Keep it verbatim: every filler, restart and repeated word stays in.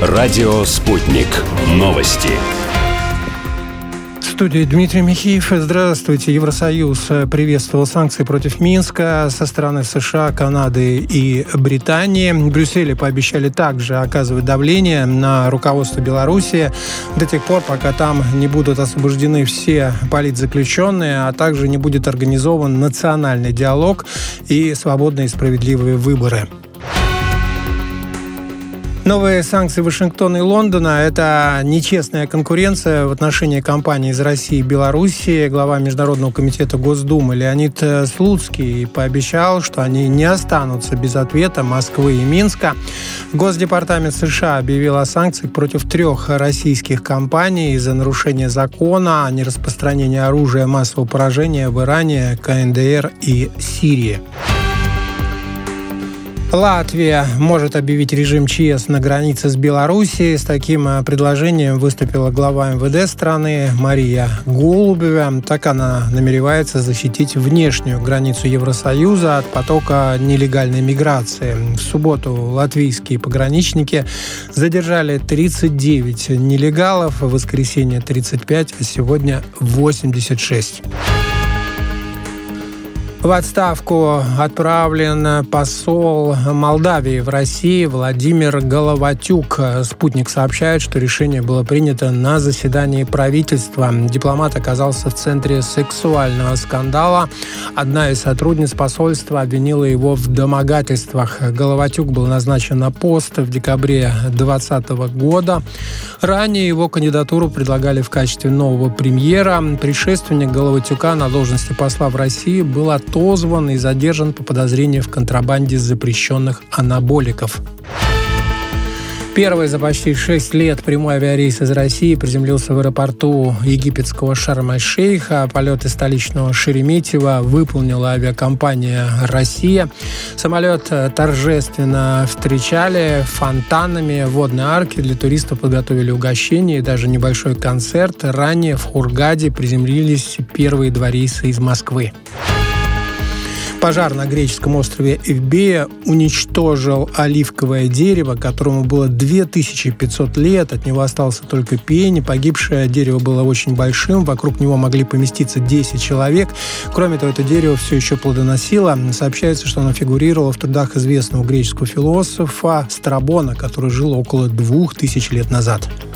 Радио «Спутник». Новости. В студии Дмитрий Михеев. Здравствуйте. Евросоюз приветствовал санкции против Минска со стороны США, Канады и Британии. В Брюсселе пообещали также оказывать давление на руководство Беларуси до тех пор, пока там не будут освобождены все политзаключенные, а также не будет организован национальный диалог и свободные и справедливые выборы. Новые санкции Вашингтона и Лондона – это нечестная конкуренция в отношении компаний из России и Беларуси. Глава Международного комитета Госдумы Леонид Слуцкий пообещал, что они не останутся без ответа Москвы и Минска. Госдепартамент США объявил о санкциях против трех российских компаний из-за нарушения закона о нераспространении оружия массового поражения в Иране, ка эн дэ эр и Сирии. Латвия может объявить режим ЧС на границе с Белоруссией. С таким предложением выступила глава эм вэ дэ страны Мария Голубева. Так она намеревается защитить внешнюю границу Евросоюза от потока нелегальной миграции. В субботу латвийские пограничники задержали тридцать девять нелегалов, в воскресенье тридцать пять, а сегодня восемьдесят шесть. В отставку отправлен посол Молдавии в России Владимир Головатюк. «Спутник» сообщает, что решение было принято на заседании правительства. Дипломат оказался в центре сексуального скандала. Одна из сотрудниц посольства обвинила его в домогательствах. Головатюк был назначен на пост в декабре две тысячи двадцатого года. Ранее его кандидатуру предлагали в качестве нового премьера. Предшественник Головатюка на должности посла в России был отозван и задержан по подозрению в контрабанде запрещенных анаболиков. Первый за почти шесть лет прямой авиарейс из России приземлился в аэропорту египетского Шарм-эль-Шейха. Полеты столичного Шереметьево выполнила авиакомпания «Россия». Самолет торжественно встречали фонтанами, водной арки. Для туристов подготовили угощение и даже небольшой концерт. Ранее в Хургаде приземлились первые два рейса из Москвы. Пожар на греческом острове Эвбея уничтожил оливковое дерево, которому было две тысячи пятьсот лет. От него остался только пень. Погибшее дерево было очень большим. Вокруг него могли поместиться десять человек. Кроме того, это дерево все еще плодоносило. Сообщается, что оно фигурировало в трудах известного греческого философа Страбона, который жил около двух тысяч лет назад.